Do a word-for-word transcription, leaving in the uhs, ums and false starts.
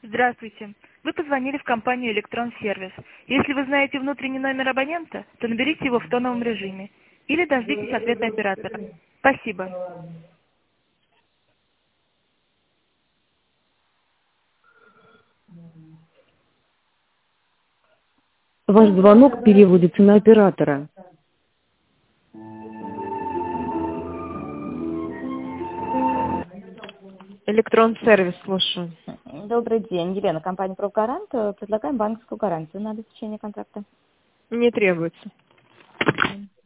Здравствуйте. Вы позвонили в компанию «Электрон-сервис». Если вы знаете внутренний номер абонента, то наберите его в тоновом режиме или дождитесь ответа оператора. Спасибо. Ваш звонок переводится на оператора. Электрон-сервис, слушаю. Добрый день, Елена, компания «Прогарант». Предлагаем банковскую гарантию на обеспечение контракта. Не требуется.